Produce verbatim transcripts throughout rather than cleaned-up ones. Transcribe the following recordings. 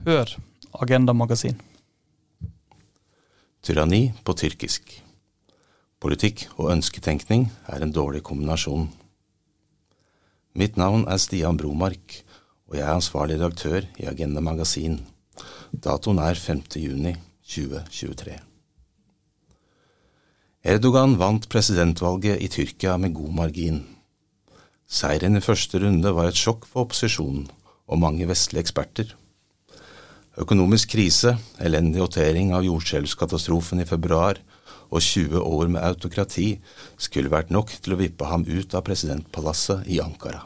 Hør Agenda Magasin. Tyranni på tyrkisk. Politikk og ønsketenkning er en dårlig kombinasjon. Mitt navn er Stian Bromark, og jeg er ansvarlig redaktør i Agenda Magasin. Datoen er femte juni tjue tjuetre. Erdogan vant presidentvalget i Tyrkia med god margin. Seieren i første runde var et sjokk for opposisjonen og mange vestlige eksperter. Økonomisk krise, elendig håndtering av jordskjelvskatastrofen i februar og tjue år med autokrati skulle vært nok til å vippe ham ut av presidentpalasset i Ankara.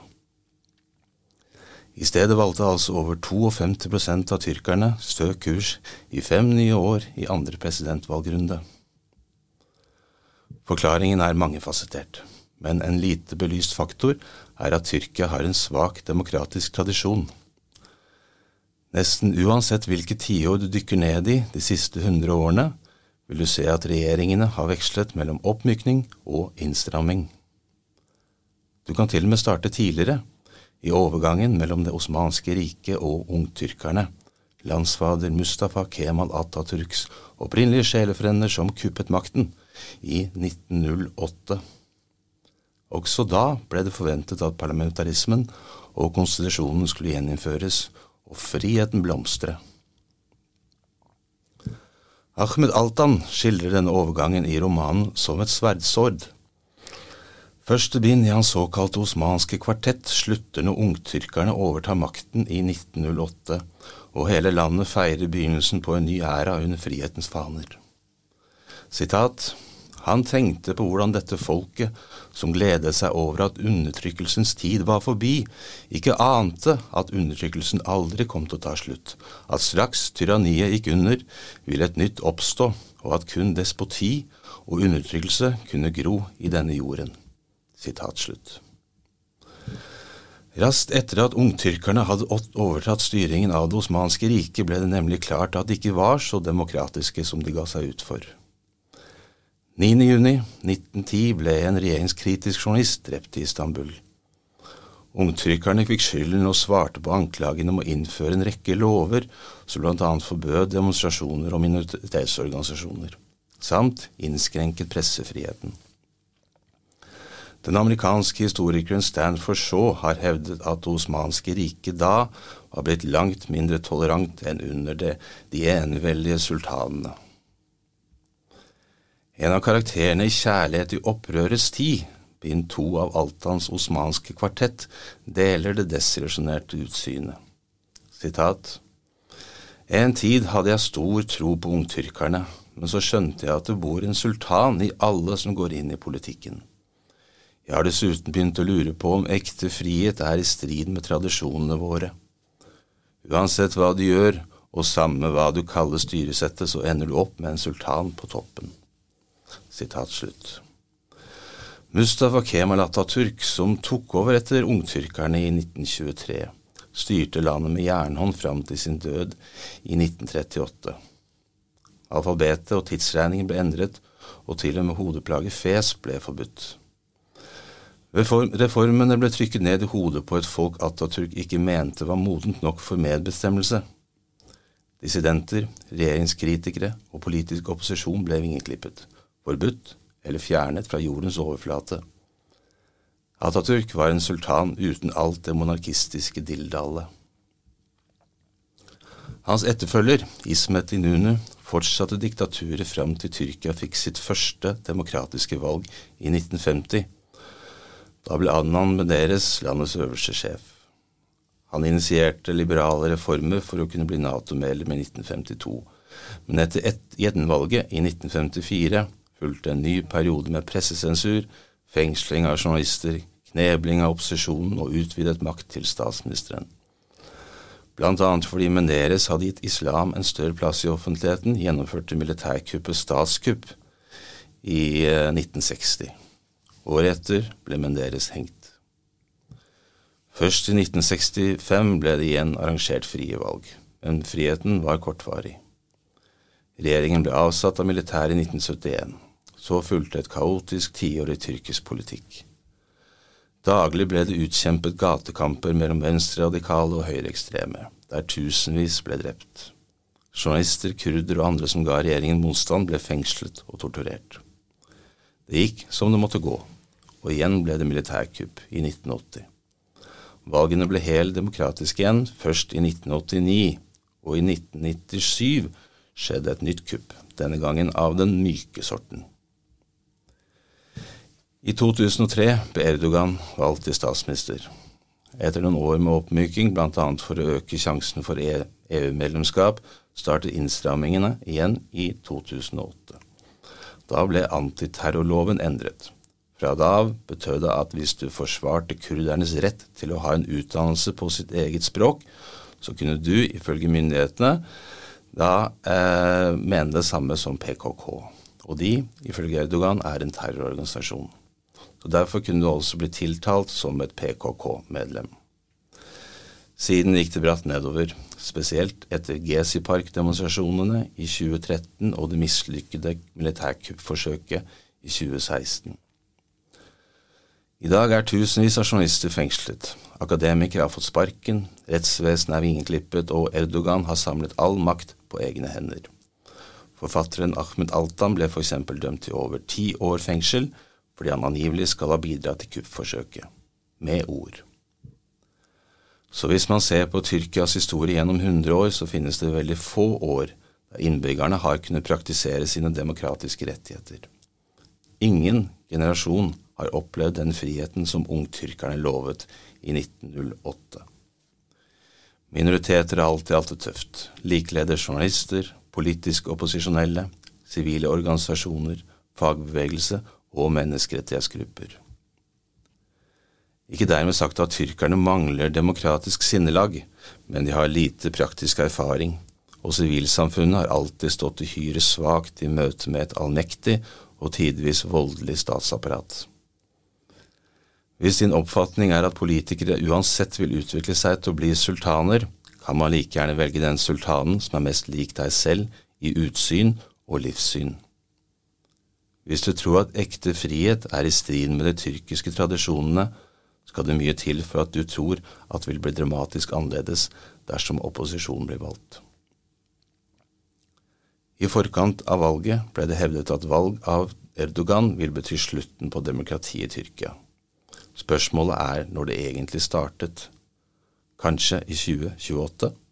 I stedet valgte altså over femtito prosent av tyrkerne stø kurs i fem nye år i andre presidentvalgrunde. Forklaringen er mangefasettert, men en lite belyst faktor er at Tyrkia har en svak demokratisk tradisjon. Nesten uansett hvilke tiår du dykker ned i de siste hundre årene, vil du se at regjeringene har vekslet mellom oppmykning og innstramming. Du kan til og med starte tidligere, i overgangen mellom det osmanske riket og ungtyrkerne, landsfader Mustafa Kemal Atatürks opprinnelige sjelefrender som kuppet makten i nitten null åtte. Også da ble det forventet at parlamentarismen og konstitusjonen skulle gjeninnføres, og friheten blomstre. Ahmed Altan skildrer denne overgangen i romanen som et sverdsord. Første bind i hans såkalte osmanske kvartett slutter når ungtyrkerne overtar makten i nitten null åtte, og hele landet feirer begynnelsen på en ny æra under frihetens faner. Sitat: Han tenkte på hvordan dette folket, som gledet seg over at undertrykkelsens tid var forbi, ikke ante at undertrykkelsen aldri kom til å ta slutt, at straks tyranniet gikk under, ville et nytt oppstå, og at kun despoti og undertrykkelse kunne gro i denne jorden. Sitat slutt. Raskt etter at ungtyrkerne hadde overtatt styringen av det osmanske riket, ble det nemlig klart at de ikke var så demokratiske som de ga seg ut for. niende juni nitten ti ble en regjeringskritisk journalist drept i Istanbul. Ungtyrkerne fikk skylden og svarte på anklagen om å innføre en rekke lover som blant annet forbød demonstrasjoner og minoritetsorganisasjoner, samt innskrenket pressefriheten. Den amerikanske historikeren Stanford Shaw har hevdet at det osmanske riket da var blitt langt mindre tolerant enn under det, de eneveldige sultanene. En av karakterene i Kjærlighet i opprørets tid, bind to av Altans osmanske kvartett, deler det desillusjonerte utsynet. Sitat: En tid hadde jeg stor tro på ungtyrkerne, men så skjønte jeg at det bor en sultan i alle som går inn i politikken. Jeg har dessuten begynt å lure på om ekte frihet er i strid med tradisjonene våre. Uansett hva du gjør, og samme hva du kaller styresettet, så ender du opp med en sultan på toppen. Sitat slutt. Mustafa Kemal Atatürk, som tok over etter ungtyrkerne i nitten tjuetre, styrte landet med jernhånd fram til sin død i nitten trettiåtte. Alfabetet og tidsregningen ble endret, og til og med hodeplaget fes ble forbudt. Reformene ble trykket ned i hodet på et folk Atatürk ikke mente var modent nok for medbestemmelse. Dissidenter, regjeringskritikere og politisk opposisjon ble vingeklippet, forbudt eller fjernet fra jordens overflate. Atatürk var en sultan uten alt det monarkistiske dildalet. Hans etterfølger, Ismet Inonu, fortsatte diktaturet fram til Tyrkia fikk sitt første demokratiske valg i nitten femti. Da ble Adnan Menderes landets øverste sjef. Han initierte liberale reformer for å kunne bli NATO-medlem i nitten femtito, men etter et gjenvalget i nitten femtifire fulgte en ny periode med pressesensur, fengsling av journalister, knebling av opposisjonen og utvidet makt til statsministeren. Blant annet fordi Menderes hadde gitt islam en større plass i offentligheten, gjennomførte militærkuppet statskupp i nitten seksti. Året etter ble Menderes hengt. Først i nitten sekstifem ble det igjen arrangert frie valg, men friheten var kortvarig. Regjeringen ble avsatt av militæret i nitten syttien. Så fulgte et kaotisk tiår i tyrkisk politikk. Daglig ble det utkjempet gatekamper mellom venstreradikale og høyreekstreme, der tusenvis ble drept. Journalister, kurder og andre som ga regjeringen motstand, ble fengslet og torturert. Det gikk som det måtte gå, og igjen ble det militærkupp i nitten åtti. Valgene ble helt demokratiske igjen, først i nitten åttini, og i nitten nittisju skjedde et nytt kupp, denne gangen av den myke sorten. I to tusen og tre ble Erdogan valgt til statsminister. Etter noen år med oppmyking, blant annet for å øke sjansen for E U-medlemskap, startet innstrammingene igjen i to tusen og åtte. Da ble antiterrorloven endret. Fra da av betød det at hvis du forsvarte kurdernes rett til å ha en utdannelse på sitt eget språk, så kunne du, ifølge myndighetene, da eh, mene det samme som P K K. Og de, ifølge Erdogan, er en terrororganisasjon. Så derfor kunne du også bli tiltalt som et P K K-medlem. Siden gikk det bratt nedover, spesielt etter Gezi-park-demonstrasjonene i tjue tretten og det mislykkede militærkuppforsøket i tjue seksten. I dag er tusenvis av journalister fengslet. Akademikere har fått sparken, rettsvesenet er vingeklippet, og Erdogan har samlet all makt på egne hender. Forfatteren Ahmet Altan ble for eksempel dømt til over ti år fengsel, fordi han angivelig skal ha bidratt til kuppforsøket, med ord. Så hvis man ser på Tyrkias historie gjennom hundre år, så finnes det veldig få år der innbyggerne har kunnet praktisere sine demokratiske rettigheter. Ingen generasjon har opplevd den friheten som ungtyrkerne lovet i nitten null åtte. Minoriteter har alltid hatt det tøft. Likeledes journalister, politisk opposisjonelle, sivile organisasjoner, fagbevegelse og menneskerettighetsgrupper. Ikke dermed sagt at tyrkerne mangler demokratisk sinnelag, men de har lite praktisk erfaring, og sivilsamfunnet har alltid stått uhyre svakt i møte med et allmektig og tidvis voldelig statsapparat. Hvis din oppfatning er at politikere uansett vil utvikle seg til å bli sultaner, kan man like gjerne velge den sultanen som er mest lik deg selv i utsyn og livssyn. Hvis du tror at ekte frihet er i strid med de tyrkiske tradisjonene, skal det mye til for at du tror at det vil bli dramatisk annerledes dersom opposisjonen blir valgt. I forkant av valget ble det hevdet at valg av Erdogan vil bety slutten på demokratiet i Tyrkia. Spørsmålet er når det egentlig startet. Kanskje i tjue tjueåtte?